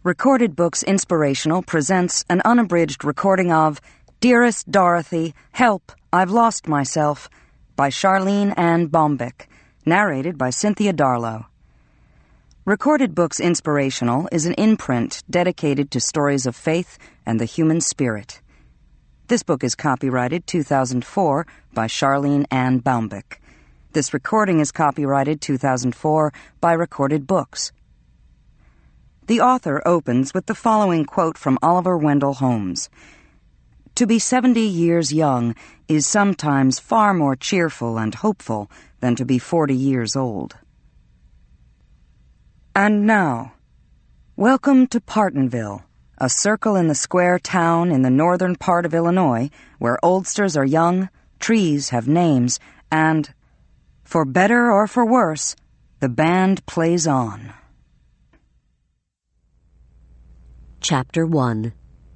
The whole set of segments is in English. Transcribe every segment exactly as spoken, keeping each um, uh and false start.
Recorded Books Inspirational presents an unabridged recording of Dearest Dorothy, Help, I've Lost Myself by Charlene Ann Bombeck, narrated by Cynthia Darlow. Recorded Books Inspirational is an imprint dedicated to stories of faith and the human spirit. This book is copyrighted two thousand four by Charlene Ann Bombeck. This recording is copyrighted two thousand four by Recorded Books. The author opens with the following quote from Oliver Wendell Holmes. To be seventy years young is sometimes far more cheerful and hopeful than to be forty years old. And now, welcome to Partonville, a circle in the square town in the northern part of Illinois where oldsters are young, trees have names, and, for better or for worse, the band plays on. Chapter one.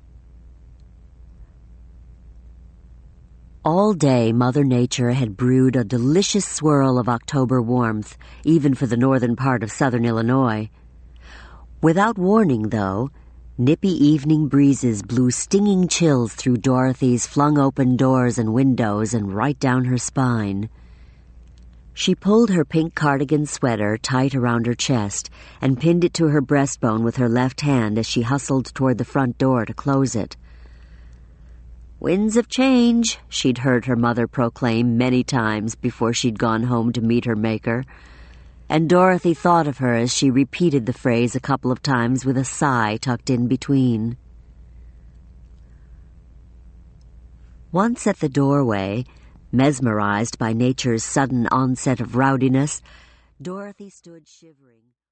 All day Mother Nature had brewed a delicious swirl of October warmth, even for the northern part of southern Illinois. Without warning, though, nippy evening breezes blew stinging chills through Dorothy's flung-open doors and windows and right down her spine. She pulled her pink cardigan sweater tight around her chest and pinned it to her breastbone with her left hand as she hustled toward the front door to close it. "Winds of change," she'd heard her mother proclaim many times before she'd gone home to meet her Maker, and Dorothy thought of her as she repeated the phrase a couple of times with a sigh tucked in between. Once at the doorway, mesmerized by nature's sudden onset of rowdiness, Dorothy stood shivering.